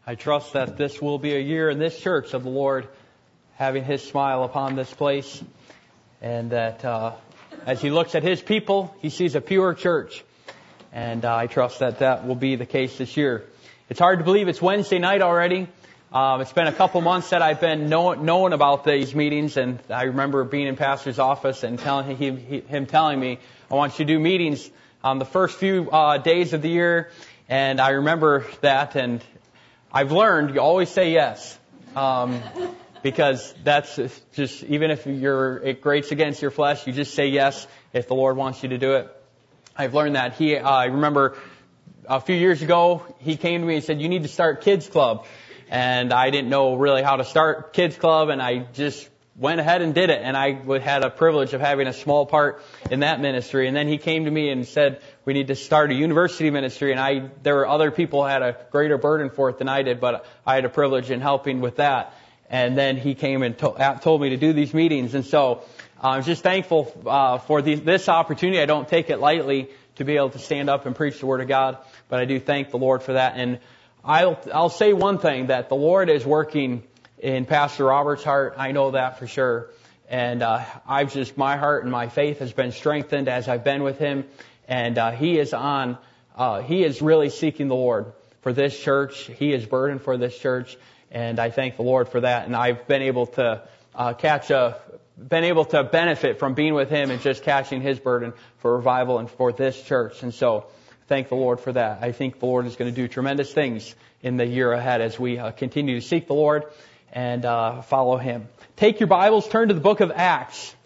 I trust that this will be a year in this church of the Lord having His smile upon this place, and that as He looks at His people, He sees a pure church. And I trust that that will be the case this year. It's hard to believe it's Wednesday night already. It's been a couple months that I've been knowing about these meetings, and I remember being in Pastor's office and him telling me, I want you to do meetings on the first few days of the year. And I remember that, and I've learned you always say yes, because that's just, even if it grates against your flesh, you just say yes if the Lord wants you to do it. I've learned that. I remember a few years ago, he came to me and said, you need to start Kids Club. And I didn't know really how to start Kids Club, and I just went ahead and did it. And I had a privilege of having a small part in that ministry. And then he came to me and said, we need to start a university ministry. And there were other people who had a greater burden for it than I did, but I had a privilege in helping with that. And then he came and told me to do these meetings. And so I'm just thankful for this opportunity. I don't take it lightly to be able to stand up and preach the Word of God, but I do thank the Lord for that. And I'll say one thing, that the Lord is working in Pastor Robert's heart. I know that for sure. And my heart and my faith has been strengthened as I've been with him. And he is really seeking the Lord for this church. He is burdened for this church. And I thank the Lord for that. And I've been able to benefit from being with him and just catching his burden for revival and for this church. And so thank the Lord for that. I think the Lord is going to do tremendous things in the year ahead as we continue to seek the Lord and follow Him. Take your Bibles, turn to the book of Acts.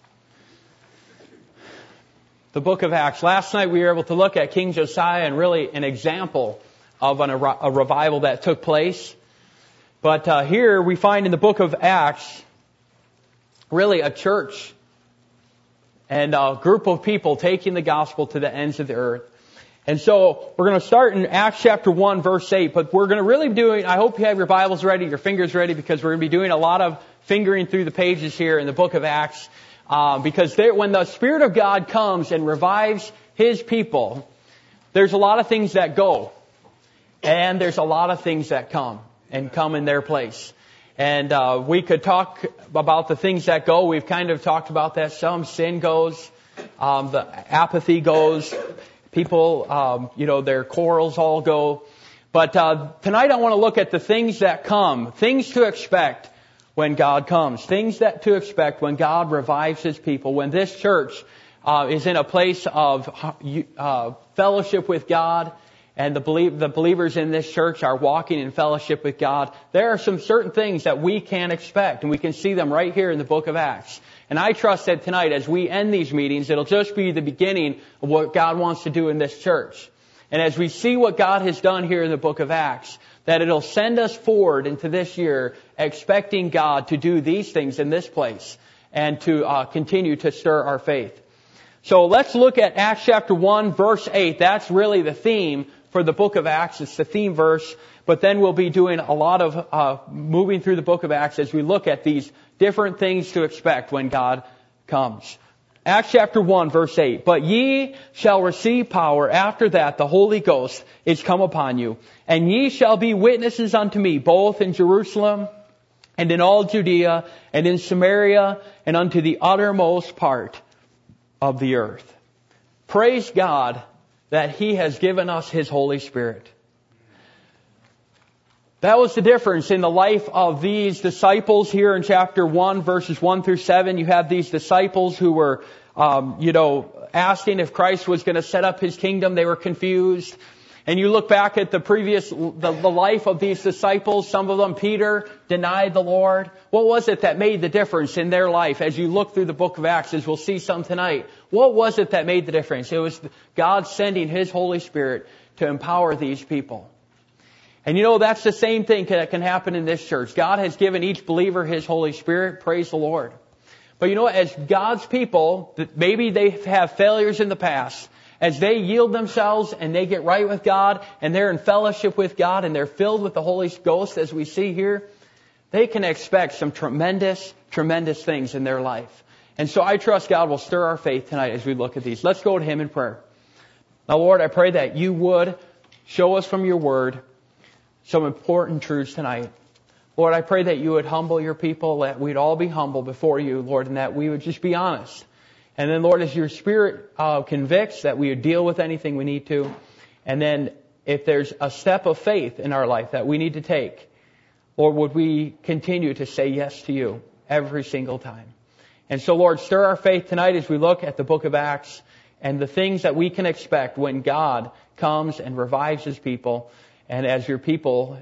The book of Acts. Last night we were able to look at King Josiah and really an example of a revival that took place. But here we find in the book of Acts really a church and a group of people taking the gospel to the ends of the earth. And so we're going to start in Acts chapter 1, verse 8. But we're going to really be doing, I hope you have your Bibles ready, your fingers ready, because we're going to be doing a lot of fingering through the pages here in the book of Acts. Because when the Spirit of God comes and revives His people, there's a lot of things that go. And there's a lot of things that come in their place. And we could talk about the things that go. We've kind of talked about that. Some sin goes. The apathy goes. People, their quarrels all go. But tonight I want to look at the things that come, things to expect when God comes, things that to expect when God revives His people, when this church is in a place of fellowship with God, and the believers in this church are walking in fellowship with God. There are some certain things that we can expect, and we can see them right here in the book of Acts. And I trust that tonight, as we end these meetings, it'll just be the beginning of what God wants to do in this church. And as we see what God has done here in the book of Acts, that it'll send us forward into this year expecting God to do these things in this place and to continue to stir our faith. So let's look at Acts chapter 1, verse 8. That's really the theme for the book of Acts. It's the theme verse. But then we'll be doing a lot of moving through the book of Acts as we look at these different things to expect when God comes. Acts chapter 1, verse 8. But ye shall receive power after that the Holy Ghost is come upon you. And ye shall be witnesses unto me, both in Jerusalem and in all Judea and in Samaria and unto the uttermost part of the earth. Praise God that He has given us His Holy Spirit. That was the difference in the life of these disciples here in chapter 1, verses 1 through 7. You have these disciples who were, asking if Christ was going to set up His kingdom. They were confused. And you look back at the life of these disciples. Some of them, Peter, denied the Lord. What was it that made the difference in their life? As you look through the book of Acts, as we'll see some tonight, what was it that made the difference? It was God sending His Holy Spirit to empower these people. And that's the same thing that can happen in this church. God has given each believer His Holy Spirit. Praise the Lord. But as God's people, maybe they have failures in the past, as they yield themselves and they get right with God and they're in fellowship with God and they're filled with the Holy Ghost, as we see here, they can expect some tremendous, tremendous things in their life. And so I trust God will stir our faith tonight as we look at these. Let's go to Him in prayer. Now, Lord, I pray that You would show us from Your Word some important truths tonight. Lord, I pray that you would humble your people, that we'd all be humble before you, Lord, and that we would just be honest. And then, Lord, as your Spirit convicts, that we would deal with anything we need to. And then if there's a step of faith in our life that we need to take, Lord, would we continue to say yes to you every single time? And so, Lord, stir our faith tonight as we look at the book of Acts and the things that we can expect when God comes and revives His people. And as your people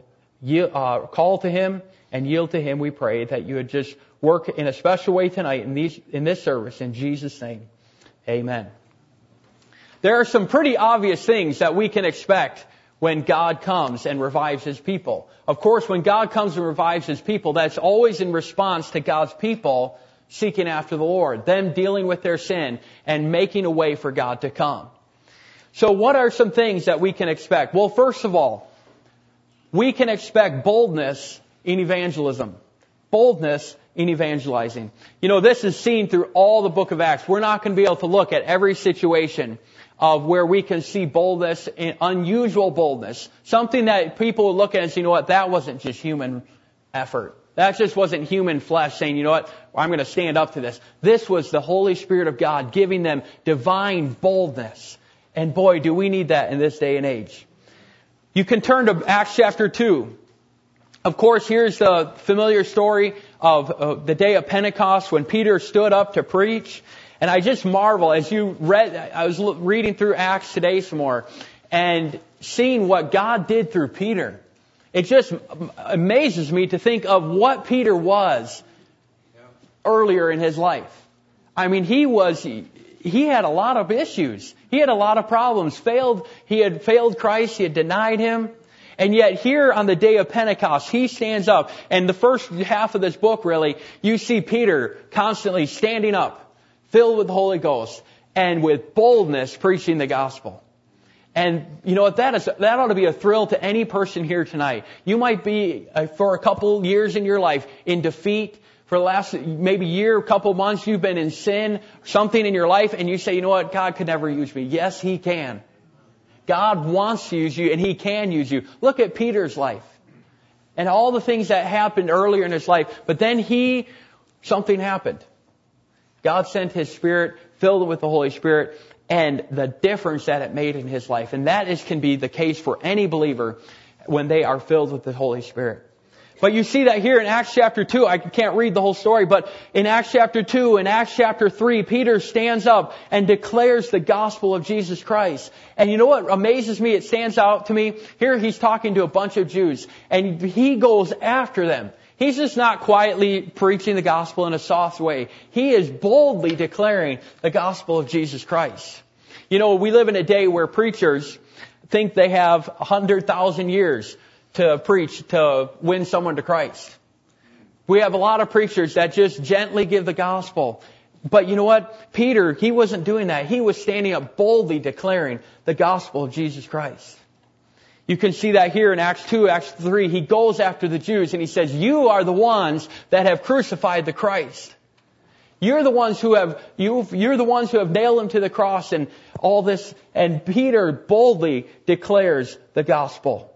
call to Him and yield to Him, we pray that you would just work in a special way tonight in this service. In Jesus' name, amen. There are some pretty obvious things that we can expect when God comes and revives His people. Of course, when God comes and revives His people, that's always in response to God's people seeking after the Lord, them dealing with their sin and making a way for God to come. So what are some things that we can expect? Well, first of all, we can expect boldness in evangelism. Boldness in evangelizing. You know, this is seen through all the book of Acts. We're not going to be able to look at every situation of where we can see boldness, unusual boldness. Something that people would look at and say, you know what, that wasn't just human effort. That just wasn't human flesh saying, you know what, I'm going to stand up to this. This was the Holy Spirit of God giving them divine boldness. And boy, do we need that in this day and age. You can turn to Acts chapter 2. Of course, here's the familiar story of the day of Pentecost when Peter stood up to preach. And I just marvel as you read, I was reading through Acts today some more and seeing what God did through Peter. It just amazes me to think of what Peter was earlier in his life. I mean, he had a lot of issues. He had a lot of problems. He had failed Christ. He had denied Him. And yet here on the day of Pentecost, he stands up. And the first half of this book, really, you see Peter constantly standing up, filled with the Holy Ghost, and with boldness preaching the gospel. And you know what, that ought to be a thrill to any person here tonight. You might be, for a couple years in your life, in defeat. For the last maybe year, couple months, you've been in sin, something in your life, and you say, you know what, God could never use me. Yes, He can. God wants to use you, and He can use you. Look at Peter's life and all the things that happened earlier in his life. But then something happened. God sent His Spirit, filled him with the Holy Spirit, and the difference that it made in his life. And that can be the case for any believer when they are filled with the Holy Spirit. But you see that here in Acts chapter 2. I can't read the whole story, but in Acts chapter 2 and Acts chapter 3, Peter stands up and declares the gospel of Jesus Christ. And you know what amazes me? It stands out to me. Here he's talking to a bunch of Jews, and he goes after them. He's just not quietly preaching the gospel in a soft way. He is boldly declaring the gospel of Jesus Christ. You know, we live in a day where preachers think they have 100,000 years to preach to win someone to Christ. We have a lot of preachers that just gently give the gospel. But you know what? Peter, he wasn't doing that. He was standing up boldly declaring the gospel of Jesus Christ. You can see that here in Acts 2, Acts 3. He goes after the Jews and he says, you are the ones that have crucified the Christ. You're the ones who have nailed Him to the cross and all this. And Peter boldly declares the gospel.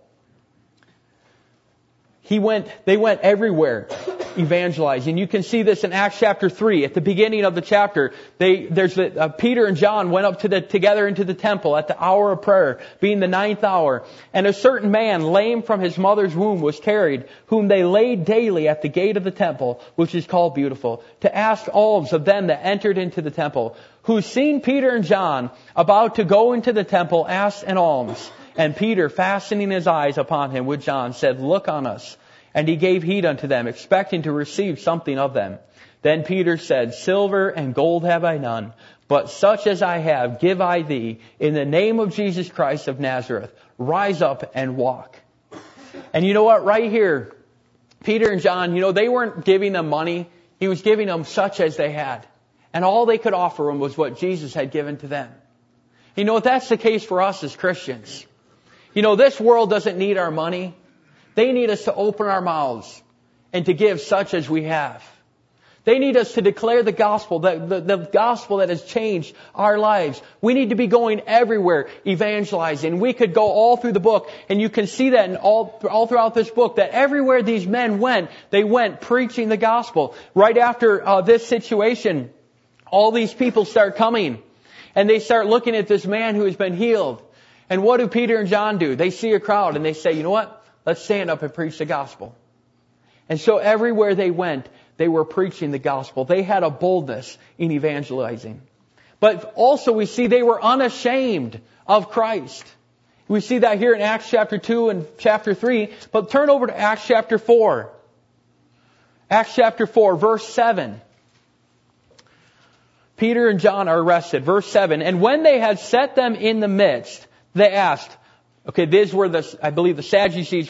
They went everywhere evangelizing. You can see this in Acts chapter 3. At the beginning of the chapter, Peter and John went up together into the temple at the hour of prayer, being the 9th hour. And a certain man, lame from his mother's womb, was carried, whom they laid daily at the gate of the temple, which is called Beautiful, to ask alms of them that entered into the temple, who, seeing Peter and John about to go into the temple, asked an alms. And Peter, fastening his eyes upon him with John, said, look on us. And he gave heed unto them, expecting to receive something of them. Then Peter said, silver and gold have I none, but such as I have give I thee. In the name of Jesus Christ of Nazareth, rise up and walk. And you know what? Right here, Peter and John, you know, they weren't giving them money. He was giving them such as they had. And all they could offer them was what Jesus had given to them. You know what? That's the case for us as Christians. You know, this world doesn't need our money. They need us to open our mouths and to give such as we have. They need us to declare the gospel, the gospel that has changed our lives. We need to be going everywhere evangelizing. We could go all through the book, and you can see that in all throughout this book, that everywhere these men went, they went preaching the gospel. Right after this situation, all these people start coming, and they start looking at this man who has been healed. And what do Peter and John do? They see a crowd, and they say, you know what? Let's stand up and preach the gospel. And so everywhere they went, they were preaching the gospel. They had a boldness in evangelizing. But also we see they were unashamed of Christ. We see that here in Acts chapter 2 and chapter 3. But turn over to Acts chapter 4. Acts chapter 4, verse 7. Peter and John are arrested. Verse 7. And when they had set them in the midst, they asked, okay, these were I believe the Sadducees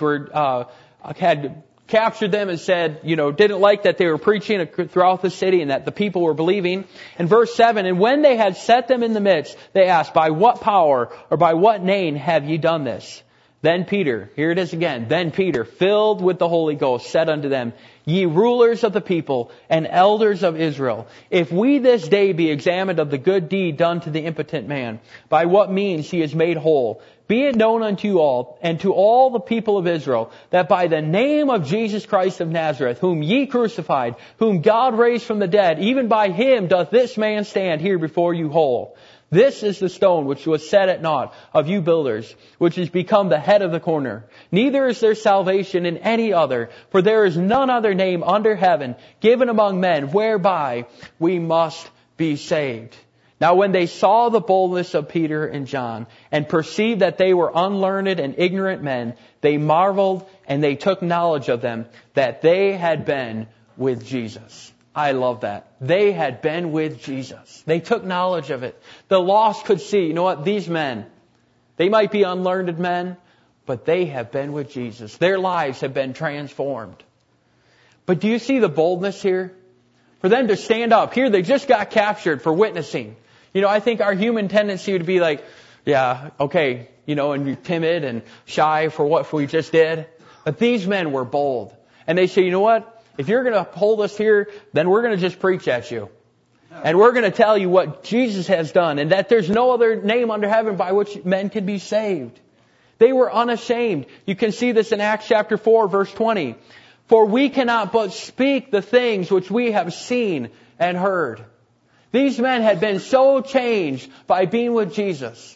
had captured them and said, didn't like that they were preaching throughout the city and that the people were believing. And verse 7, and when they had set them in the midst, they asked, by what power or by what name have ye done this? Then Peter, here it is again, then Peter, filled with the Holy Ghost, said unto them, ye rulers of the people and elders of Israel, if we this day be examined of the good deed done to the impotent man, by what means he is made whole, be it known unto you all, and to all the people of Israel, that by the name of Jesus Christ of Nazareth, whom ye crucified, whom God raised from the dead, even by him doth this man stand here before you whole. This is the stone which was set at naught of you builders, which is become the head of the corner. Neither is there salvation in any other, for there is none other name under heaven given among men whereby we must be saved. Now when they saw the boldness of Peter and John, and perceived that they were unlearned and ignorant men, they marveled, and they took knowledge of them, that they had been with Jesus. I love that. They had been with Jesus. They took knowledge of it. The lost could see, you know what, these men, they might be unlearned men, but they have been with Jesus. Their lives have been transformed. But do you see the boldness here? For them to stand up. Here they just got captured for witnessing. I think our human tendency would be like, yeah, okay, and you're timid and shy for what we just did. But these men were bold. And they say, you know what? If you're going to hold us here, then we're going to just preach at you. And we're going to tell you what Jesus has done and that there's no other name under heaven by which men can be saved. They were unashamed. You can see this in Acts chapter 4, verse 20. For we cannot but speak the things which we have seen and heard. These men had been so changed by being with Jesus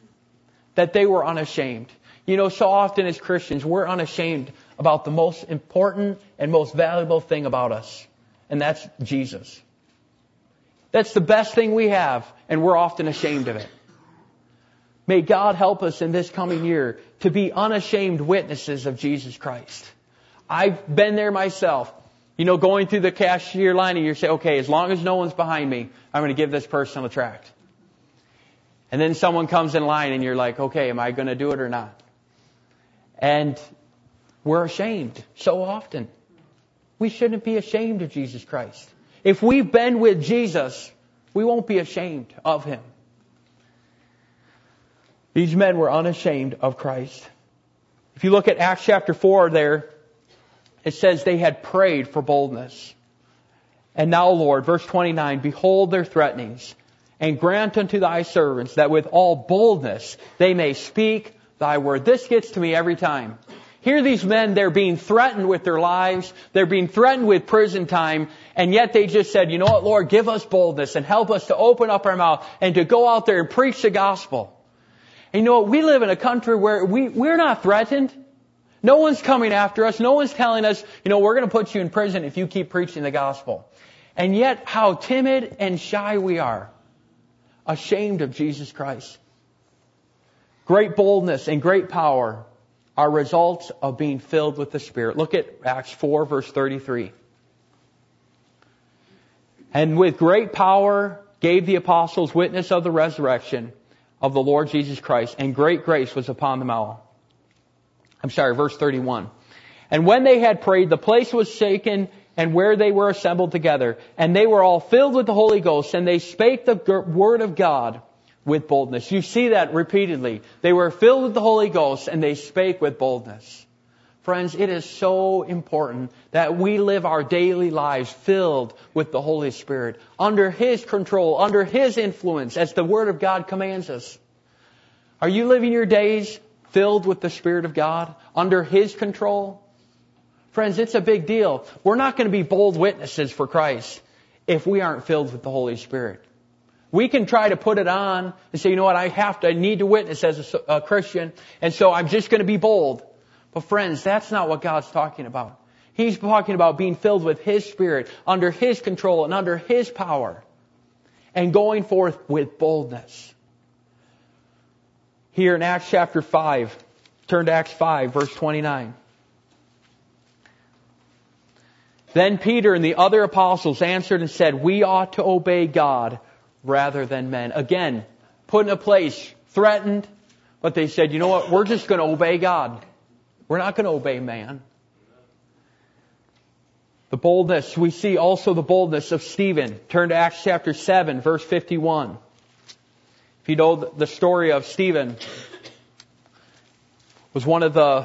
that they were unashamed. So often as Christians, we're unashamed about the most important and most valuable thing about us. And that's Jesus. That's the best thing we have, and we're often ashamed of it. May God help us in this coming year to be unashamed witnesses of Jesus Christ. I've been there myself. Going through the cashier line and you say, okay, as long as no one's behind me, I'm going to give this person a tract. And then someone comes in line and you're like, okay, am I going to do it or not? And we're ashamed so often. We shouldn't be ashamed of Jesus Christ. If we've been with Jesus, we won't be ashamed of Him. These men were unashamed of Christ. If you look at Acts chapter 4 there, it says they had prayed for boldness. And now, Lord, verse 29, behold their threatenings, and grant unto thy servants that with all boldness they may speak thy word. This gets to me every time. Here these men, they're being threatened with their lives. They're being threatened with prison time. And yet they just said, you know what, Lord, give us boldness and help us to open up our mouth and to go out there and preach the gospel. And you know what, we live in a country where we're not threatened. No one's coming after us. No one's telling us, we're going to put you in prison if you keep preaching the gospel. And yet how timid and shy we are. Ashamed of Jesus Christ. Great boldness and great power are results of being filled with the Spirit. Look at Acts 4, verse 33. And with great power gave the apostles witness of the resurrection of the Lord Jesus Christ, and great grace was upon them all. Verse 31. And when they had prayed, the place was shaken, and where they were assembled together, and they were all filled with the Holy Ghost, and they spake the word of God with boldness. You see that repeatedly. They were filled with the Holy Ghost, and they spake with boldness. Friends, it is so important that we live our daily lives filled with the Holy Spirit, under His control, under His influence, as the Word of God commands us. Are you living your days filled with the Spirit of God, under His control? Friends, it's a big deal. We're not going to be bold witnesses for Christ if we aren't filled with the Holy Spirit. We can try to put it on and say, you know what, I need to witness as a Christian, and so I'm just going to be bold. But friends, that's not what God's talking about. He's talking about being filled with His Spirit, under His control and under His power, and going forth with boldness. Here in Acts chapter 5, turn to Acts 5, verse 29. Then Peter and the other apostles answered and said, we ought to obey God rather than men. Again, put in a place, threatened, but they said, you know what, we're just going to obey God. We're not going to obey man. The boldness, we see also the boldness of Stephen. Turn to Acts chapter 7, verse 51. If you know the story of Stephen, was one of the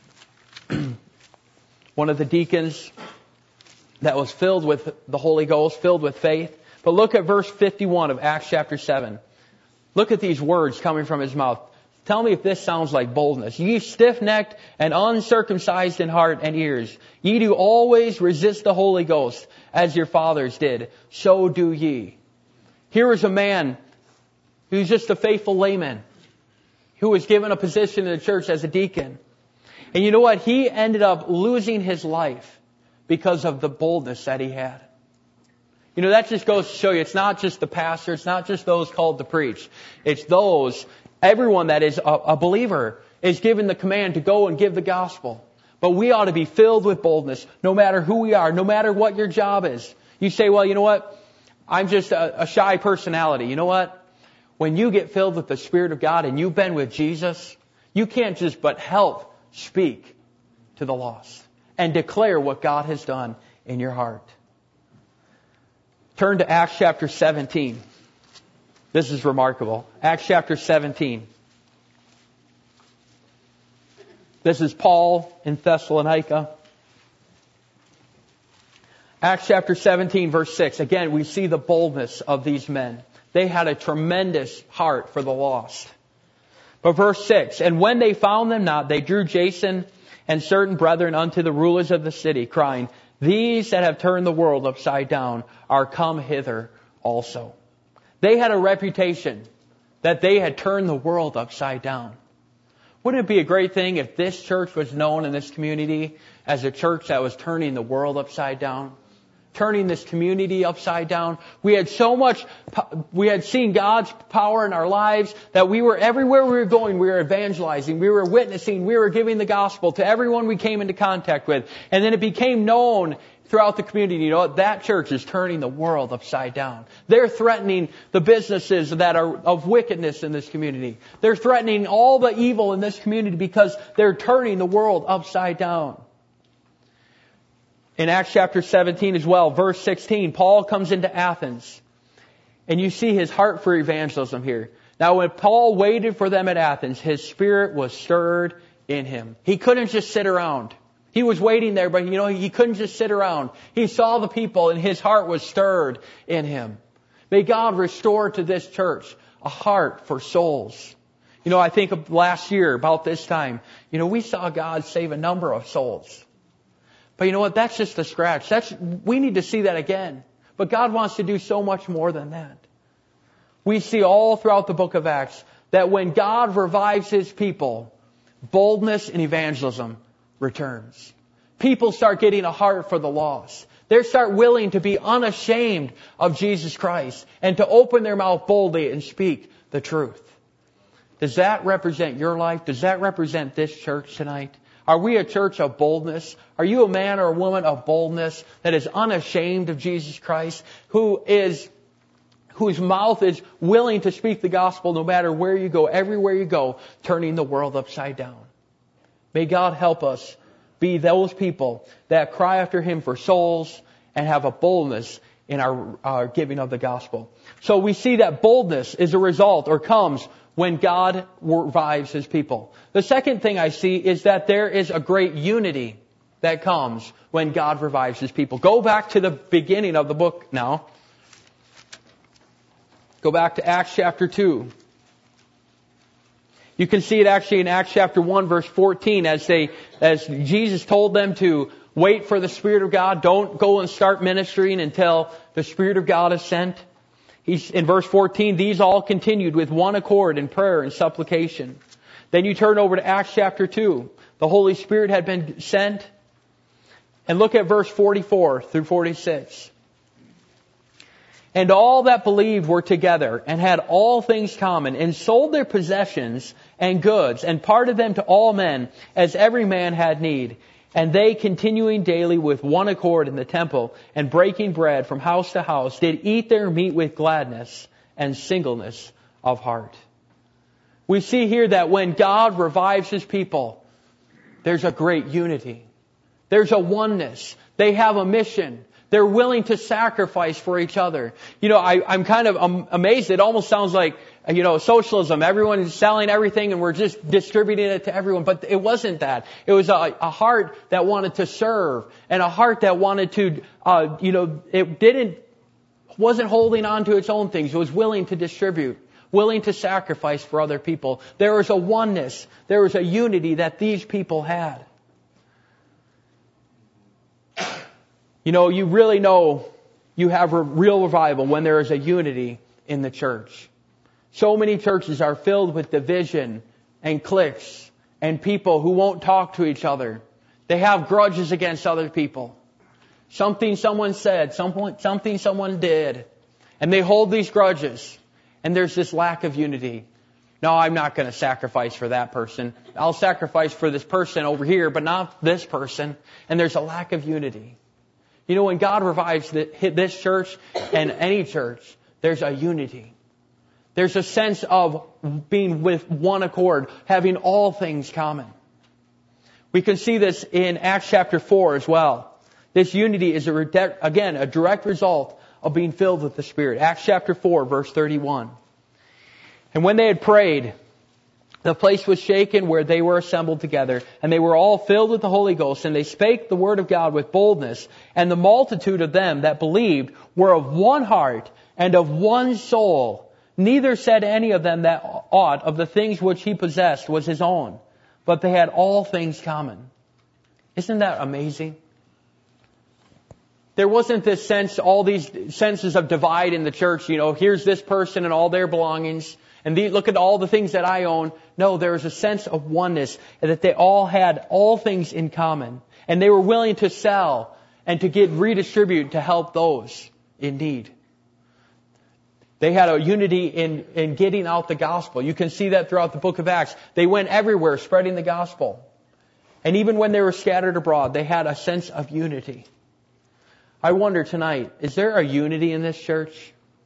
deacons that was filled with the Holy Ghost, filled with faith. But look at verse 51 of Acts chapter 7. Look at these words coming from his mouth. Tell me if this sounds like boldness. Ye stiff-necked and uncircumcised in heart and ears, ye do always resist the Holy Ghost, as your fathers did. So do ye. Here is a man who's just a faithful layman, who was given a position in the church as a deacon. And you know what? He ended up losing his life because of the boldness that he had. You know, that just goes to show you, it's not just the pastor, it's not just those called to preach. It's everyone that is a believer is given the command to go and give the gospel. But we ought to be filled with boldness, no matter who we are, no matter what your job is. You say, well, you know what? I'm just a shy personality. You know what? When you get filled with the Spirit of God and you've been with Jesus, you can't just but help speak to the lost and declare what God has done in your heart. Turn to Acts chapter 17. This is remarkable. Acts chapter 17. This is Paul in Thessalonica. Acts chapter 17, verse 6. Again, we see the boldness of these men. They had a tremendous heart for the lost. But verse 6, and when they found them not, they drew Jason and certain brethren unto the rulers of the city, crying, these that have turned the world upside down are come hither also. They had a reputation that they had turned the world upside down. Wouldn't it be a great thing if this church was known in this community as a church that was turning the world upside down? Turning this community upside down. We had seen God's power in our lives that we were everywhere we were going, we were evangelizing, we were witnessing, we were giving the gospel to everyone we came into contact with. And then it became known throughout the community, you know what, that church is turning the world upside down. They're threatening the businesses that are of wickedness in this community. They're threatening all the evil in this community because they're turning the world upside down. In Acts chapter 17 as well, verse 16, Paul comes into Athens. And you see his heart for evangelism here. Now when Paul waited for them at Athens, his spirit was stirred in him. He couldn't just sit around. He was waiting there, but he couldn't just sit around. He saw the people and his heart was stirred in him. May God restore to this church a heart for souls. I think of last year, about this time, we saw God save a number of souls. But you know what? That's just a scratch. We need to see that again. But God wants to do so much more than that. We see all throughout the book of Acts that when God revives His people, boldness and evangelism returns. People start getting a heart for the lost. They start willing to be unashamed of Jesus Christ and to open their mouth boldly and speak the truth. Does that represent your life? Does that represent this church tonight? Are we a church of boldness? Are you a man or a woman of boldness that is unashamed of Jesus Christ, whose mouth is willing to speak the gospel no matter where you go, everywhere you go, turning the world upside down? May God help us be those people that cry after Him for souls and have a boldness in our giving of the gospel. So we see that boldness is a result or comes when God revives His people. The second thing I see is that there is a great unity that comes when God revives His people. Go back to the beginning of the book now. Go back to Acts chapter 2. You can see it actually in Acts chapter 1 verse 14 as Jesus told them to wait for the Spirit of God. Don't go and start ministering until the Spirit of God is sent. He's in verse 14, these all continued with one accord in prayer and supplication. Then you turn over to Acts chapter 2. The Holy Spirit had been sent. And look at verse 44 through 46. And all that believed were together and had all things common and sold their possessions and goods and parted them to all men as every man had need. And they, continuing daily with one accord in the temple and breaking bread from house to house, did eat their meat with gladness and singleness of heart. We see here that when God revives His people, there's a great unity. There's a oneness. They have a mission. They're willing to sacrifice for each other. You know, I'm kind of amazed. It almost sounds like, socialism. Everyone is selling everything and we're just distributing it to everyone. But it wasn't that. It was a heart that wanted to serve and a heart that wanted to, wasn't holding on to its own things. It was willing to distribute, willing to sacrifice for other people. There was a oneness. There was a unity that these people had. You really know you have a real revival when there is a unity in the church. So many churches are filled with division and cliques and people who won't talk to each other. They have grudges against other people. Something someone said, something someone did, and they hold these grudges. And there's this lack of unity. No, I'm not going to sacrifice for that person. I'll sacrifice for this person over here, but not this person. And there's a lack of unity. When God revives this church and any church, there's a unity. There's a sense of being with one accord, having all things common. We can see this in Acts chapter 4 as well. This unity is, a direct result of being filled with the Spirit. Acts chapter 4, verse 31. And when they had prayed, the place was shaken where they were assembled together, and they were all filled with the Holy Ghost, and they spake the word of God with boldness. And the multitude of them that believed were of one heart and of one soul. Neither said any of them that aught of the things which he possessed was his own, but they had all things common. Isn't that amazing? There wasn't this sense, all these senses of divide in the church. Here's this person and all their belongings. And look at all the things that I own. No, there was a sense of oneness and that they all had all things in common. And they were willing to sell and to redistribute to help those in need. They had a unity in getting out the gospel. You can see that throughout the book of Acts. They went everywhere spreading the gospel. And even when they were scattered abroad, they had a sense of unity. I wonder tonight, is there a unity in this church?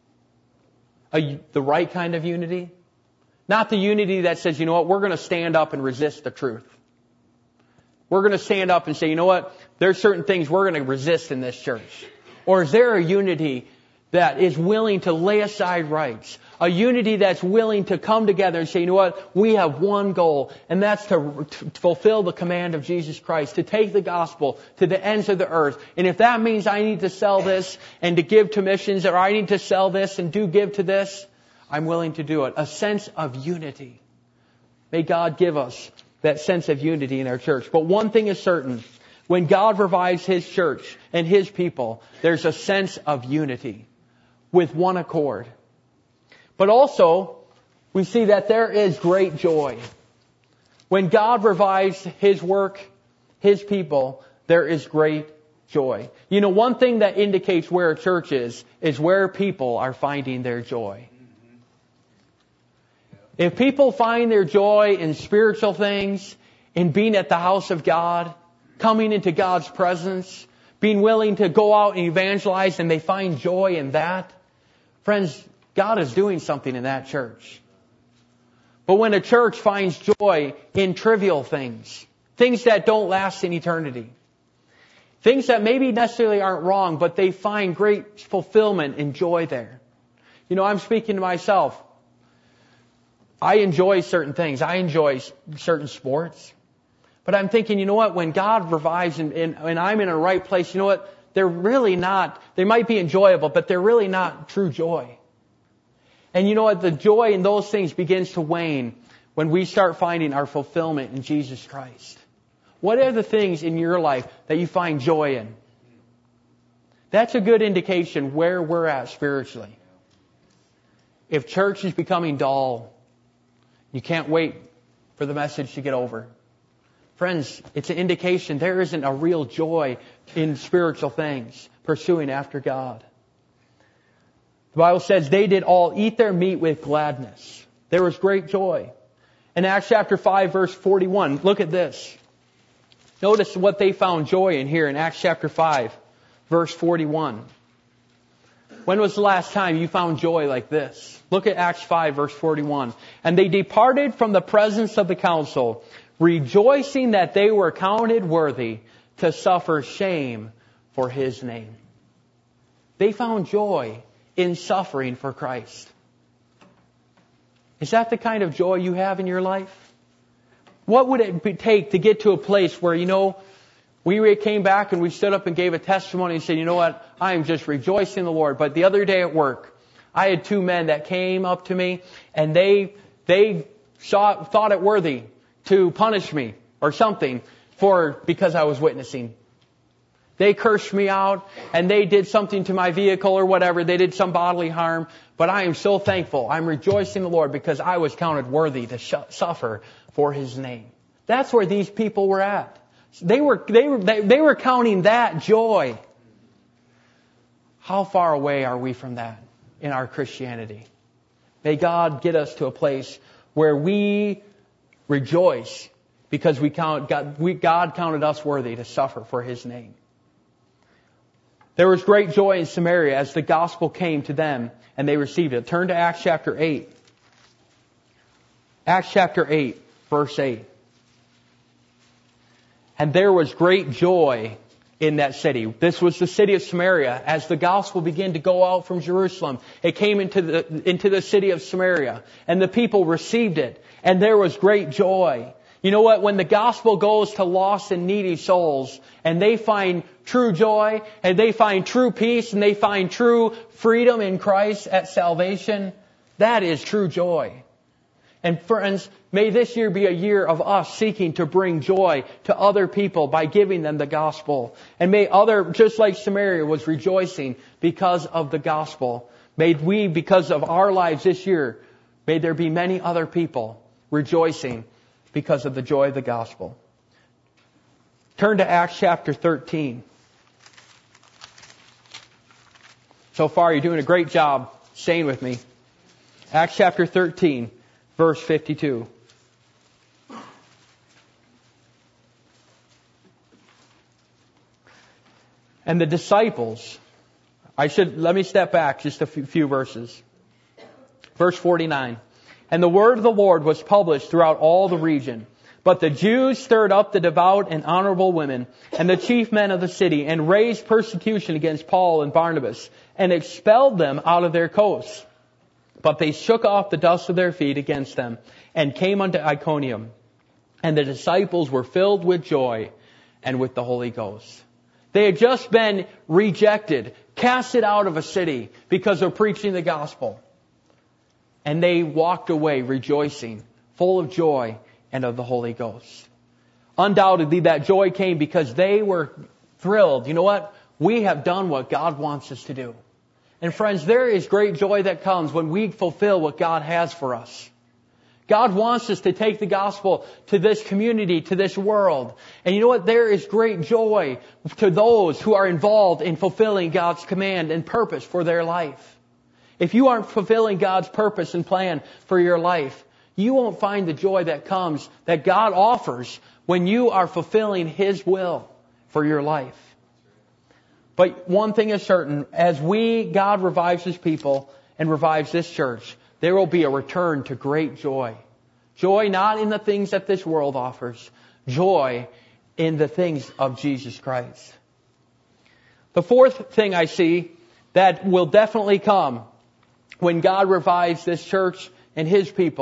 The right kind of unity? Not the unity that says, we're going to stand up and resist the truth. We're going to stand up and say, there's certain things we're going to resist in this church. Or is there a unity that is willing to lay aside rights? A unity that's willing to come together and say, we have one goal, and that's to fulfill the command of Jesus Christ, to take the gospel to the ends of the earth. And if that means I need to sell this and to give to missions, or I need to sell this and give to this, I'm willing to do it. A sense of unity. May God give us that sense of unity in our church. But one thing is certain. When God revives His church and His people, there's a sense of unity with one accord. But also, we see that there is great joy. When God revives His work, His people, there is great joy. One thing that indicates where a church is where people are finding their joy. If people find their joy in spiritual things, in being at the house of God, coming into God's presence, being willing to go out and evangelize, and they find joy in that, friends, God is doing something in that church. But when a church finds joy in trivial things, things that don't last in eternity, things that maybe necessarily aren't wrong, but they find great fulfillment and joy there. I'm speaking to myself. I enjoy certain things. I enjoy certain sports. But I'm thinking, you know what? When God revives and I'm in a right place, you know what? They're really not, they might be enjoyable, but they're really not true joy. And you know what? The joy in those things begins to wane when we start finding our fulfillment in Jesus Christ. What are the things in your life that you find joy in? That's a good indication where we're at spiritually. If church is becoming dull, you can't wait for the message to get over. Friends, it's an indication there isn't a real joy in spiritual things, pursuing after God. The Bible says they did all eat their meat with gladness. There was great joy. In Acts chapter 5, verse 41, look at this. Notice what they found joy in here in Acts chapter 5, verse 41. When was the last time you found joy like this? Look at Acts 5, verse 41. And they departed from the presence of the council, rejoicing that they were counted worthy to suffer shame for His name. They found joy in suffering for Christ. Is that the kind of joy you have in your life? What would it take to get to a place where, we came back and we stood up and gave a testimony and said, you know what, I am just rejoicing in the Lord. But the other day at work, I had two men that came up to me and they thought it worthy to punish me or something because I was witnessing. They cursed me out and they did something to my vehicle or whatever. They did some bodily harm. But I am so thankful. I'm rejoicing in the Lord because I was counted worthy to suffer for His name. That's where these people were at. They were counting that joy. How far away are we from that in our Christianity? May God get us to a place where we rejoice because God counted us worthy to suffer for His name. There was great joy in Samaria as the gospel came to them and they received it. Turn to Acts chapter 8. Acts chapter 8, verse 8. And there was great joy in that city. This was the city of Samaria. As the gospel began to go out from Jerusalem, it came into the city of Samaria. And the people received it. And there was great joy. You know what? When the gospel goes to lost and needy souls, and they find true joy, and they find true peace, and they find true freedom in Christ at salvation, that is true joy. And friends, may this year be a year of us seeking to bring joy to other people by giving them the gospel. And may just like Samaria was rejoicing because of the gospel, may we, because of our lives this year, may there be many other people rejoicing because of the joy of the gospel. Turn to Acts chapter 13. So far, you're doing a great job staying with me. Acts chapter 13, verse 52. And the disciples, let me step back just a few verses. Verse 49. And the word of the Lord was published throughout all the region. But the Jews stirred up the devout and honorable women and the chief men of the city and raised persecution against Paul and Barnabas and expelled them out of their coasts. But they shook off the dust of their feet against them and came unto Iconium. And the disciples were filled with joy and with the Holy Ghost. They had just been rejected, casted out of a city because of preaching the gospel. And they walked away rejoicing, full of joy and of the Holy Ghost. Undoubtedly, that joy came because they were thrilled. You know what? We have done what God wants us to do. And friends, there is great joy that comes when we fulfill what God has for us. God wants us to take the gospel to this community, to this world. And you know what? There is great joy to those who are involved in fulfilling God's command and purpose for their life. If you aren't fulfilling God's purpose and plan for your life, you won't find the joy that comes, that God offers when you are fulfilling His will for your life. But one thing is certain, as God revives His people and revives this church, there will be a return to great joy. Joy not in the things that this world offers, joy in the things of Jesus Christ. The fourth thing I see that will definitely come when God revives this church and His people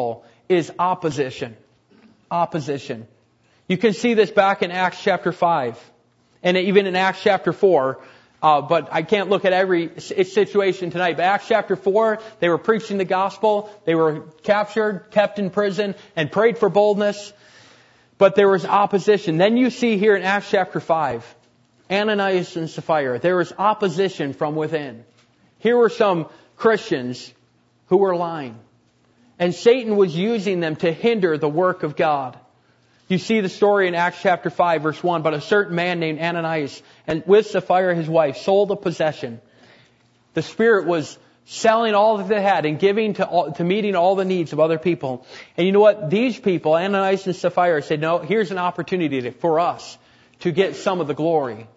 is opposition. Opposition. You can see this back in Acts chapter 5 and even in Acts chapter 4. But I can't look at every situation tonight. But Acts chapter 4, they were preaching the gospel. They were captured, kept in prison, and prayed for boldness. But there was opposition. Then you see here in Acts chapter 5, Ananias and Sapphira. There was opposition from within. Here were some Christians who were lying. And Satan was using them to hinder the work of God. You see the story in Acts chapter 5, verse 1. But a certain man named Ananias, and with Sapphira his wife, sold a possession. The Spirit was selling all that they had and giving to meeting all the needs of other people. And you know what? These people, Ananias and Sapphira, said, no, here's an opportunity for us to get some of the glory.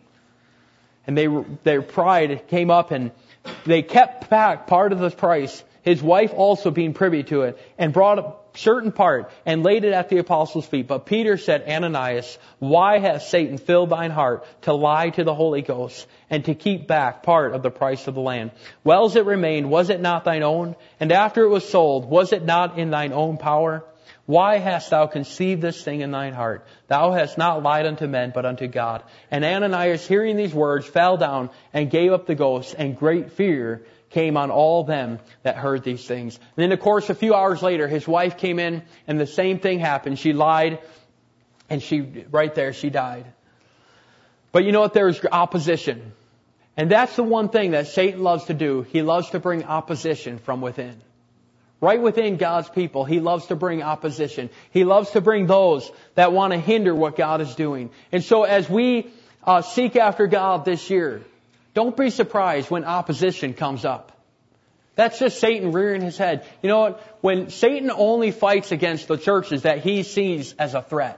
And their pride came up and they kept back part of the price, his wife also being privy to it, and brought a certain part and laid it at the apostles' feet. But Peter said, Ananias, why hath Satan filled thine heart to lie to the Holy Ghost and to keep back part of the price of the land? Well as it remained, was it not thine own? And after it was sold, was it not in thine own power? Why hast thou conceived this thing in thine heart? Thou hast not lied unto men, but unto God. And Ananias, hearing these words, fell down and gave up the ghost, and great fear came on all them that heard these things. And then, of course, a few hours later, his wife came in, and the same thing happened. She lied, and right there, she died. But you know what? There was opposition. And that's the one thing that Satan loves to do. He loves to bring opposition from within. Right within God's people, he loves to bring opposition. He loves to bring those that want to hinder what God is doing. And so as we seek after God this year, don't be surprised when opposition comes up. That's just Satan rearing his head. You know what? When Satan only fights against the churches that he sees as a threat.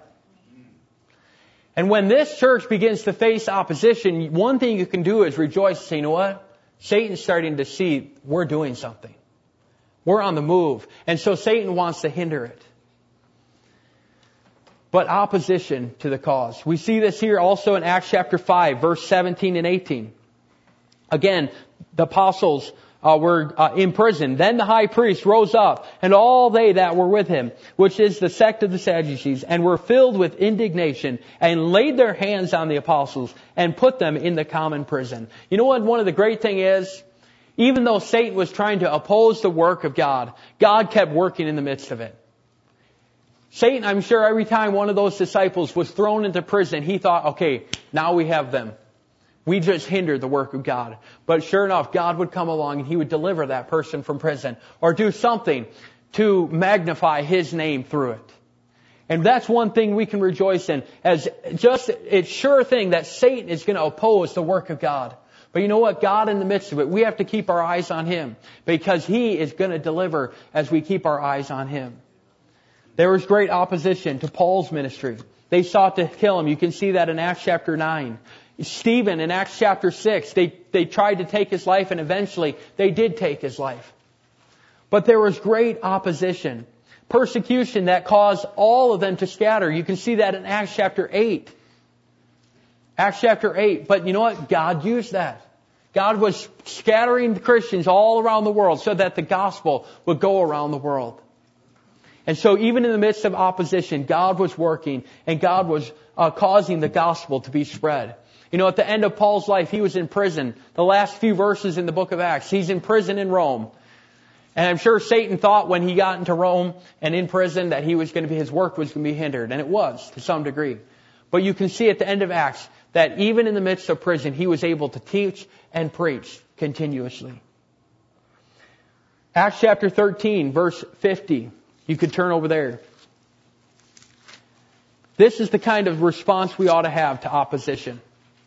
And when this church begins to face opposition, one thing you can do is rejoice and say, you know what? Satan's starting to see we're doing something. We're on the move. And so Satan wants to hinder it. But opposition to the cause. We see this here also in Acts chapter 5, verse 17 and 18. Again, the apostles were in prison. Then the high priest rose up, and all they that were with him, which is the sect of the Sadducees, and were filled with indignation, and laid their hands on the apostles, and put them in the common prison. You know what one of the great thing is? Even though Satan was trying to oppose the work of God, God kept working in the midst of it. Satan, I'm sure every time one of those disciples was thrown into prison, he thought, okay, now we have them. We just hindered the work of God. But sure enough, God would come along and he would deliver that person from prison or do something to magnify his name through it. And that's one thing we can rejoice in, as just it's sure thing that Satan is going to oppose the work of God. But you know what? God in the midst of it, we have to keep our eyes on him because he is going to deliver as we keep our eyes on him. There was great opposition to Paul's ministry. They sought to kill him. You can see that in Acts chapter 9. Stephen in Acts chapter 6, they tried to take his life and eventually they did take his life. But there was great opposition. Persecution that caused all of them to scatter. You can see that in Acts chapter 8. Acts chapter 8. But you know what? God used that. God was scattering the Christians all around the world so that the gospel would go around the world. And so even in the midst of opposition, God was working and God was causing the gospel to be spread. You know, at the end of Paul's life, he was in prison. The last few verses in the book of Acts, he's in prison in Rome. And I'm sure Satan thought when he got into Rome and in prison that his work was going to be hindered. And it was to some degree. But you can see at the end of Acts that even in the midst of prison, he was able to teach and preach continuously. Acts chapter 13, verse 50. You could turn over there. This is the kind of response we ought to have to opposition.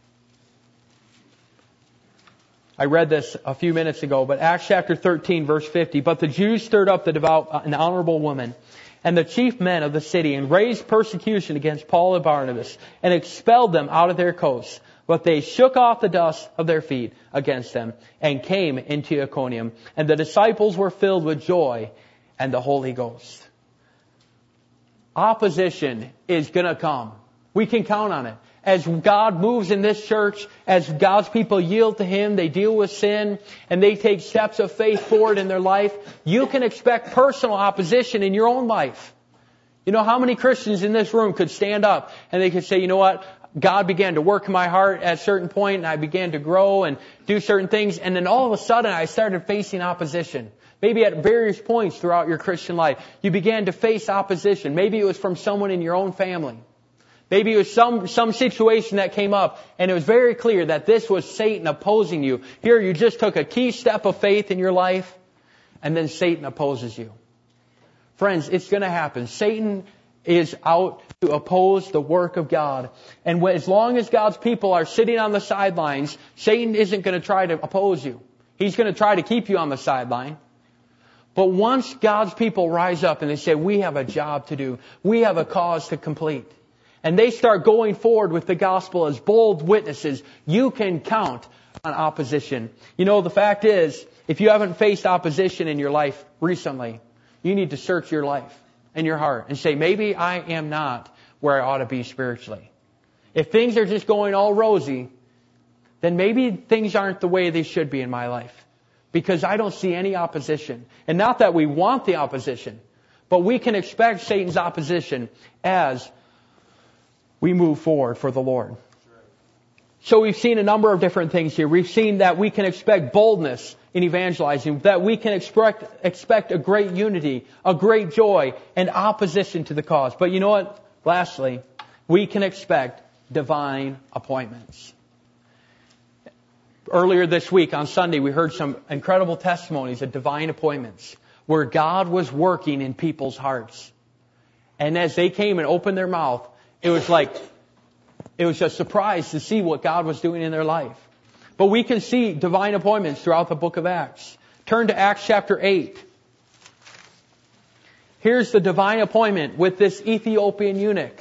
I read this a few minutes ago, but Acts chapter 13, verse 50. But the Jews stirred up the devout and honorable women and the chief men of the city and raised persecution against Paul and Barnabas and expelled them out of their coasts. But they shook off the dust of their feet against them and came into Iconium. And the disciples were filled with joy and the Holy Ghost. Opposition is going to come. We can count on it. as God moves in this church, as God's people yield to Him, they deal with sin, and they take steps of faith forward in their life, you can expect personal opposition in your own life. You know, how many Christians in this room could stand up and they could say, you know what, God began to work in my heart at a certain point, and I began to grow and do certain things, and then all of a sudden I started facing opposition. Maybe at various points throughout your Christian life, you began to face opposition. Maybe it was from someone in your own family. Maybe it was some situation that came up, and it was very clear that this was Satan opposing you. Here you just took a key step of faith in your life, and then Satan opposes you. Friends, it's going to happen. Satan is out to oppose the work of God. And as long as God's people are sitting on the sidelines, Satan isn't going to try to oppose you. He's going to try to keep you on the sideline. But once God's people rise up and they say, we have a job to do, we have a cause to complete, and they start going forward with the gospel as bold witnesses, you can count on opposition. You know, the fact is, if you haven't faced opposition in your life recently, you need to search your life and your heart and say, maybe I am not where I ought to be spiritually. If things are just going all rosy, then maybe things aren't the way they should be in my life, because I don't see any opposition. And not that we want the opposition, but we can expect Satan's opposition as we move forward for the Lord. So we've seen a number of different things here. We've seen that we can expect boldness in evangelizing, that we can expect a great unity, a great joy, and opposition to the cause. But you know what? Lastly, we can expect divine appointments. Earlier this week on Sunday, we heard some incredible testimonies of divine appointments where God was working in people's hearts. And as they came and opened their mouth, it was a surprise to see what God was doing in their life. But we can see divine appointments throughout the book of Acts. Turn to Acts chapter 8. Here's the divine appointment with this Ethiopian eunuch.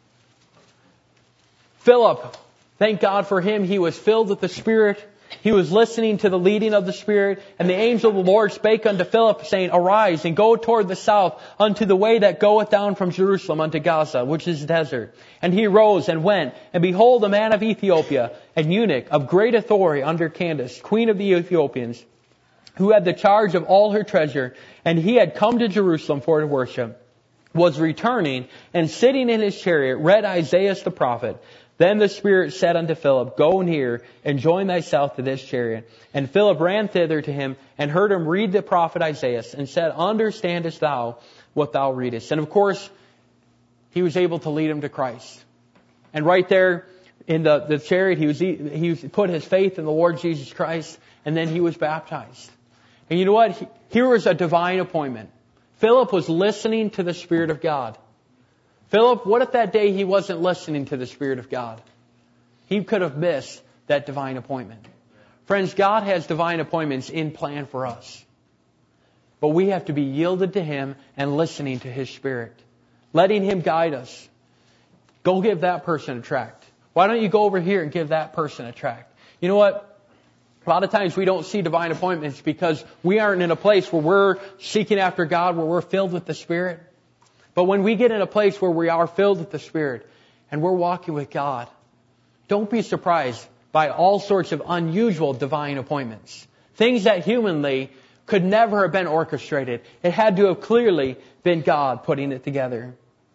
Philip, thank God for him. He was filled with the Spirit. He was listening to the leading of the Spirit. And the angel of the Lord spake unto Philip, saying, Arise, and go toward the south, unto the way that goeth down from Jerusalem unto Gaza, which is desert. And he rose and went, and behold, a man of Ethiopia, an eunuch of great authority under Candace, queen of the Ethiopians, who had the charge of all her treasure, and he had come to Jerusalem for to worship, was returning, and sitting in his chariot, read Isaiah the prophet. Then the Spirit said unto Philip, Go near, and join thyself to this chariot. And Philip ran thither to him, and heard him read the prophet Isaiah, and said, Understandest thou what thou readest? And of course, he was able to lead him to Christ. And right there in the chariot, he put his faith in the Lord Jesus Christ, and then he was baptized. And you know what? Here was a divine appointment. Philip was listening to the Spirit of God. Philip, what if that day he wasn't listening to the Spirit of God? He could have missed that divine appointment. Friends, God has divine appointments in plan for us. But we have to be yielded to Him and listening to His Spirit. Letting Him guide us. Go give that person a tract. Why don't you go over here and give that person a tract? You know what? A lot of times we don't see divine appointments because we aren't in a place where we're seeking after God, where we're filled with the Spirit. But when we get in a place where we are filled with the Spirit and we're walking with God, don't be surprised by all sorts of unusual divine appointments. Things that humanly could never have been orchestrated. It had to have clearly been God putting it together.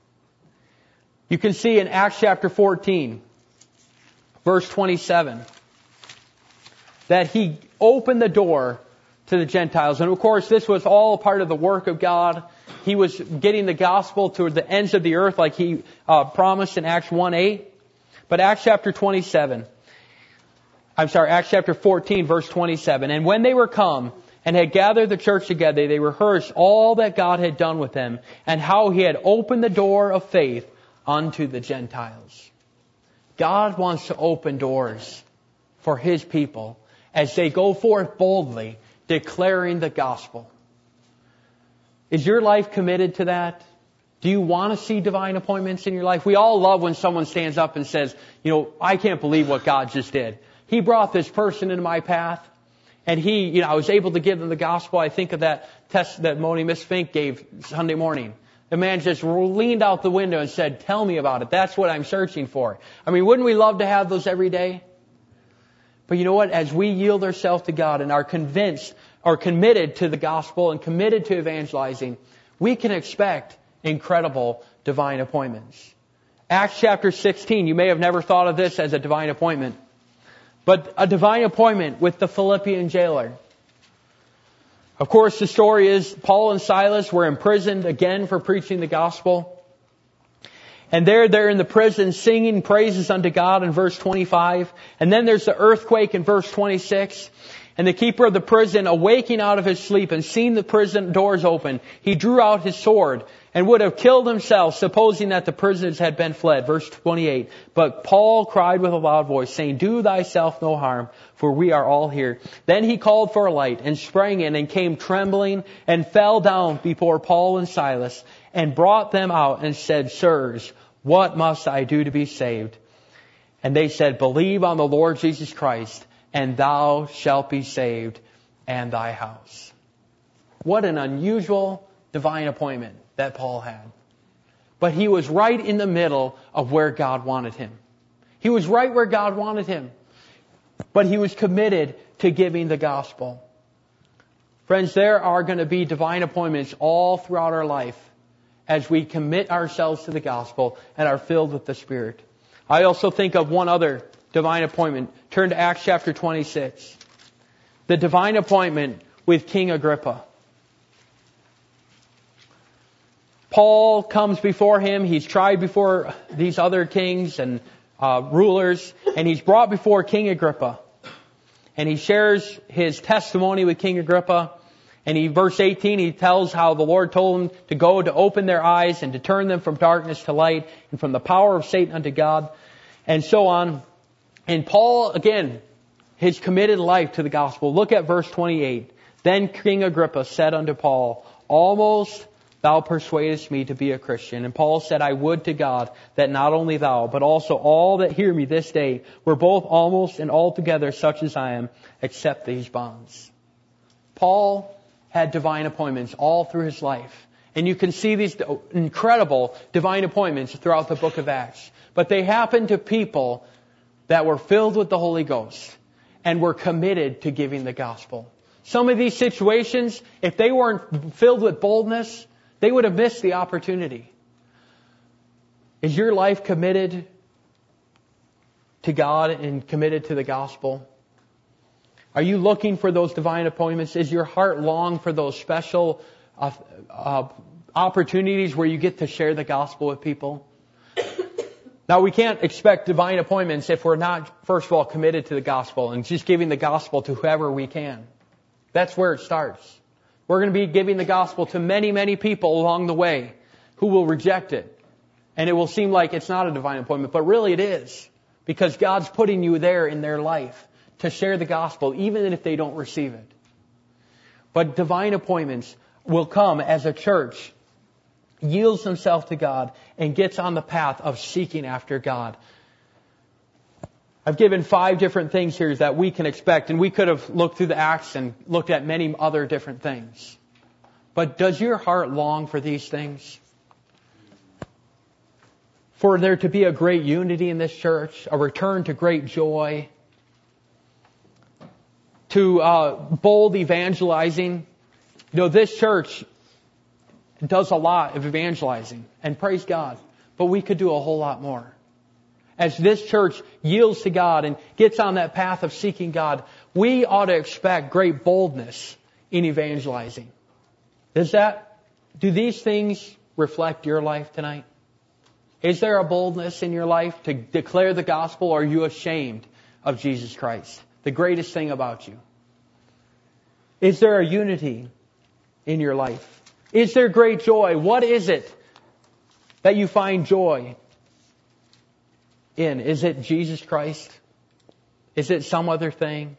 You can see in Acts chapter 14, verse 27, that He opened the door to the Gentiles. And of course, this was all part of the work of God. He was getting the gospel to the ends of the earth like He promised in Acts 1:8. But Acts chapter 14, verse 27. And when they were come and had gathered the church together, they rehearsed all that God had done with them, and how He had opened the door of faith unto the Gentiles. God wants to open doors for His people as they go forth boldly, declaring the gospel. Is your life committed to that? Do you want to see divine appointments in your life? We all love when someone stands up and says, I can't believe what God just did. He brought this person into my path, and I was able to give them the gospel. I think of that testimony Miss Fink gave Sunday morning. The man just leaned out the window and said, tell me about it. That's what I'm searching for. I mean, wouldn't we love to have those every day? But you know what? As we yield ourselves to God and are convinced or committed to the gospel and committed to evangelizing, we can expect incredible divine appointments. Acts chapter 16, you may have never thought of this as a divine appointment, but a divine appointment with the Philippian jailer. Of course, the story is Paul and Silas were imprisoned again for preaching the gospel. And they're in the prison singing praises unto God in verse 25. And then there's the earthquake in verse 26. And the keeper of the prison, awaking out of his sleep and seeing the prison doors open, he drew out his sword and would have killed himself, supposing that the prisoners had been fled. Verse 28. But Paul cried with a loud voice, saying, do thyself no harm, for we are all here. Then he called for a light and sprang in and came trembling and fell down before Paul and Silas and brought them out and said, sirs, what must I do to be saved? And they said, believe on the Lord Jesus Christ, and thou shalt be saved, and thy house. What an unusual divine appointment that Paul had. But he was right in the middle of where God wanted him. He was right where God wanted him. But he was committed to giving the gospel. Friends, there are going to be divine appointments all throughout our life as we commit ourselves to the gospel and are filled with the Spirit. I also think of one other divine appointment. Turn to Acts chapter 26. The divine appointment with King Agrippa. Paul comes before him. He's tried before these other kings and rulers, and he's brought before King Agrippa. And he shares his testimony with King Agrippa. And verse 18, he tells how the Lord told him to go to open their eyes and to turn them from darkness to light and from the power of Satan unto God, and so on. And Paul, again, his committed life to the gospel. Look at verse 28. Then King Agrippa said unto Paul, almost thou persuadest me to be a Christian. And Paul said, I would to God that not only thou, but also all that hear me this day were both almost and altogether such as I am, except these bonds. Paul had divine appointments all through his life. And you can see these incredible divine appointments throughout the book of Acts. But they happened to people that were filled with the Holy Ghost and were committed to giving the gospel. Some of these situations, if they weren't filled with boldness, they would have missed the opportunity. Is your life committed to God and committed to the gospel? Are you looking for those divine appointments? Is your heart long for those special opportunities where you get to share the gospel with people? Now, we can't expect divine appointments if we're not, first of all, committed to the gospel and just giving the gospel to whoever we can. That's where it starts. We're going to be giving the gospel to many, many people along the way who will reject it. And it will seem like it's not a divine appointment, but really it is. Because God's putting you there in their life to share the gospel, even if they don't receive it. But divine appointments will come as a church yields themselves to God and gets on the path of seeking after God. I've given 5 different things here that we can expect, and we could have looked through the Acts and looked at many other different things. But does your heart long for these things? For there to be a great unity in this church, a return to great joy, to bold evangelizing. You know, this church does a lot of evangelizing, and praise God, but we could do a whole lot more. As this church yields to God and gets on that path of seeking God, we ought to expect great boldness in evangelizing. Do these things reflect your life tonight? Is there a boldness in your life to declare the gospel, or are you ashamed of Jesus Christ, the greatest thing about you? Is there a unity in your life? Is there great joy? What is it that you find joy in? Is it Jesus Christ? Is it some other thing?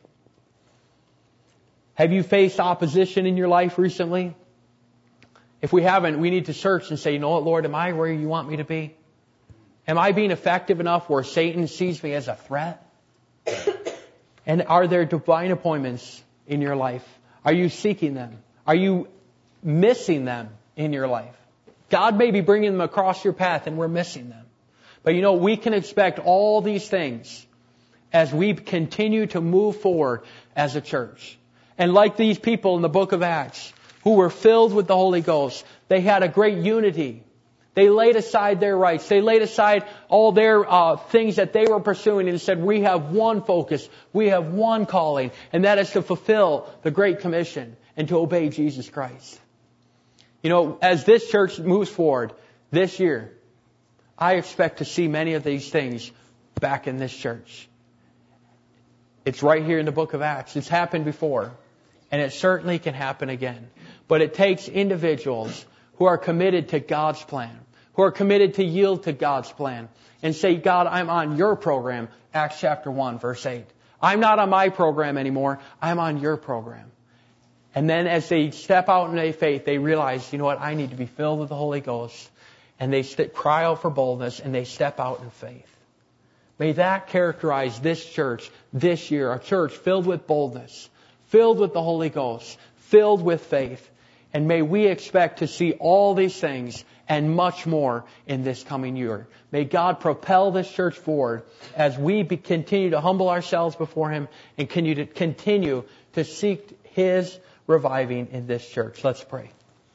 Have you faced opposition in your life recently? If we haven't, we need to search and say, you know what, Lord, am I where you want me to be? Am I being effective enough where Satan sees me as a threat? And are there divine appointments in your life? Are you seeking them? Are you missing them in your life? God may be bringing them across your path and we're missing them. But we can expect all these things as we continue to move forward as a church. And like these people in the book of Acts who were filled with the Holy Ghost, they had a great unity. They laid aside their rights. They laid aside all their things that they were pursuing and said, we have one focus. We have one calling. And that is to fulfill the Great Commission and to obey Jesus Christ. As this church moves forward this year, I expect to see many of these things back in this church. It's right here in the book of Acts. It's happened before. And it certainly can happen again. But it takes individuals who are committed to God's plan, who are committed to yield to God's plan, and say, God, I'm on your program, Acts chapter 1, verse 8. I'm not on my program anymore. I'm on your program. And then as they step out in their faith, they realize, I need to be filled with the Holy Ghost. And they cry out for boldness, and they step out in faith. May that characterize this church this year, a church filled with boldness, filled with the Holy Ghost, filled with faith. And may we expect to see all these things and much more in this coming year. May God propel this church forward as we continue to humble ourselves before Him and continue to seek His reviving in this church. Let's pray.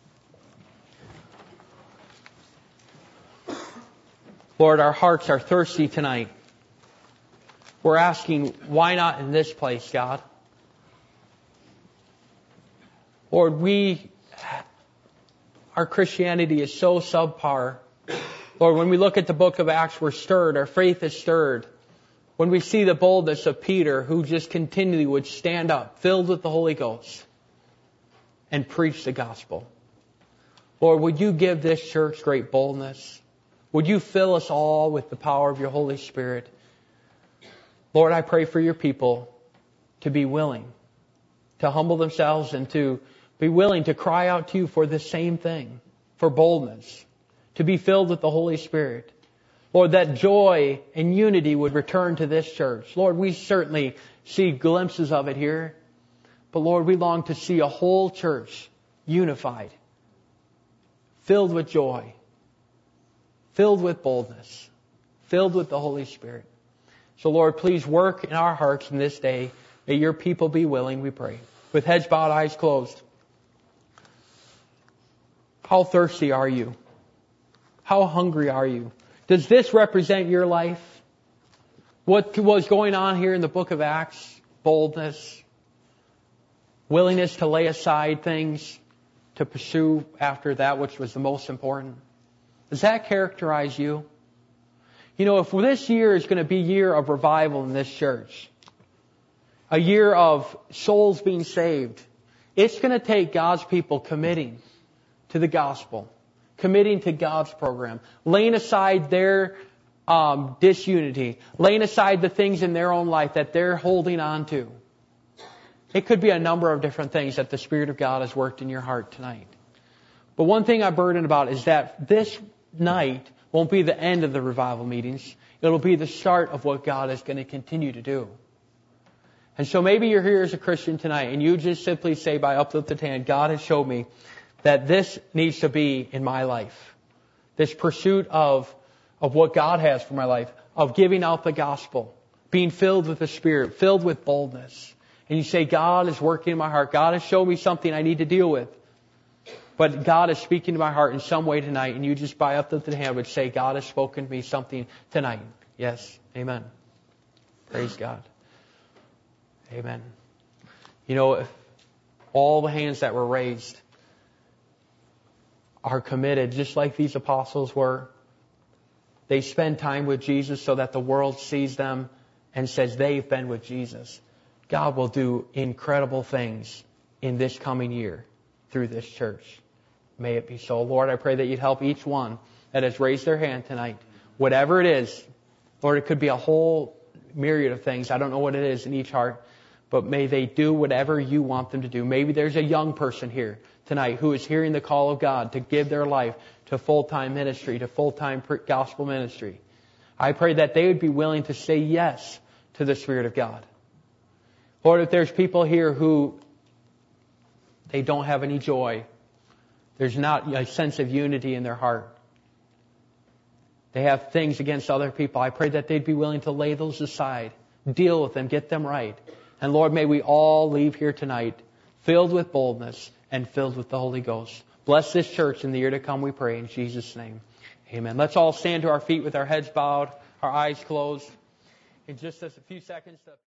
Lord, our hearts are thirsty tonight. We're asking, why not in this place, God? Lord, our Christianity is so subpar. Lord, when we look at the book of Acts, we're stirred. Our faith is stirred. When we see the boldness of Peter, who just continually would stand up, filled with the Holy Ghost, and preach the gospel. Lord, would you give this church great boldness? Would you fill us all with the power of your Holy Spirit? Lord, I pray for your people to be willing to humble themselves and to be willing to cry out to you for the same thing, for boldness, to be filled with the Holy Spirit. Lord, that joy and unity would return to this church. Lord, we certainly see glimpses of it here. But Lord, we long to see a whole church unified, filled with joy, filled with boldness, filled with the Holy Spirit. So Lord, please work in our hearts in this day. May your people be willing, we pray. With heads bowed, eyes closed. How thirsty are you? How hungry are you? Does this represent your life? What was going on here in the book of Acts? Boldness, willingness to lay aside things, to pursue after that which was the most important. Does that characterize you? If this year is going to be a year of revival in this church, a year of souls being saved, it's going to take God's people committing to the gospel, committing to God's program, laying aside their disunity, laying aside the things in their own life that they're holding on to. It could be a number of different things that the Spirit of God has worked in your heart tonight. But one thing I'm burdened about is that this night won't be the end of the revival meetings. It'll be the start of what God is going to continue to do. And so maybe you're here as a Christian tonight and you just simply say by uplifted hand, God has showed me that this needs to be in my life. This pursuit of what God has for my life, of giving out the gospel, being filled with the Spirit, filled with boldness. And you say, God is working in my heart. God has shown me something I need to deal with. But God is speaking to my heart in some way tonight. And you just by uplifted hand would say, God has spoken to me something tonight. Yes. Amen. Praise God. Amen. If all the hands that were raised are committed, just like these apostles were, they spend time with Jesus so that the world sees them and says they've been with Jesus. God will do incredible things in this coming year through this church. May it be so. Lord, I pray that you'd help each one that has raised their hand tonight. Whatever it is, Lord, it could be a whole myriad of things. I don't know what it is in each heart, but may they do whatever you want them to do. Maybe there's a young person here tonight who is hearing the call of God to give their life to full-time ministry, to full-time gospel ministry. I pray that they would be willing to say yes to the Spirit of God. Lord, if there's people here who they don't have any joy, There's not a sense of unity in their heart. They have things against other people. I pray that they'd be willing to lay those aside, deal with them, get them right. And Lord, may we all leave here tonight filled with boldness and filled with the Holy Ghost. Bless this church in the year to come, we pray, in Jesus' name. Amen. Let's all stand to our feet with our heads bowed, our eyes closed. In just a few seconds.